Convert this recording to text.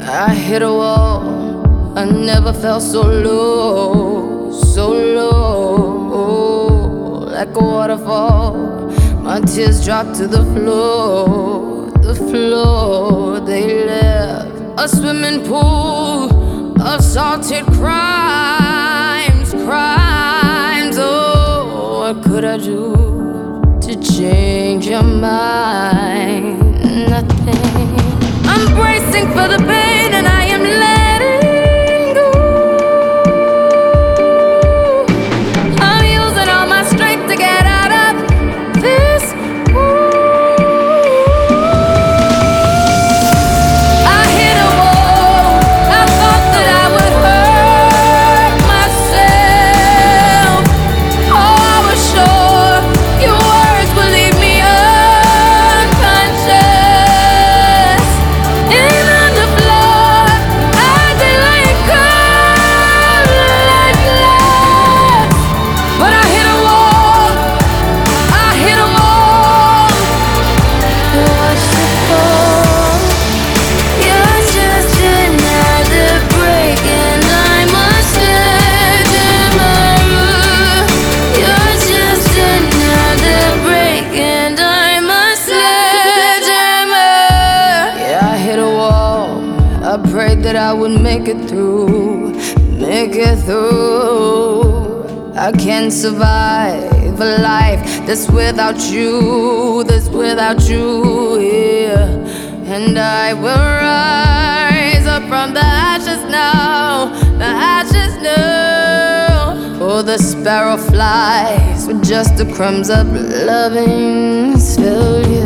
I hit a wall. I never felt so low, so low, like a waterfall. My tears dropped to the floor, the floor. They left a swimming pool of salted crimes, crimes. Oh, what could I do to change your mind? Nothing. I'm bracing for the pain and I am letting go. I'm using all my strength to get out of this mood. I hit a wall. I thought that I would hurt myself. Oh, I was sure your words would leave me unconscious. And on the floor, I did like cold like glass. But I hit a wall. I hit a wall. Watch it fall. You're just another break, and I'm a sledgehammer. You're just another break, and I'm a sledgehammer. Yeah, I hit a wall. I prayed that I would make it through, make it through. I can't survive a life that's without you, that's without you, yeah. And I will rise up from the ashes now, the ashes now. Oh, the sparrow flies with just the crumbs of loving failure.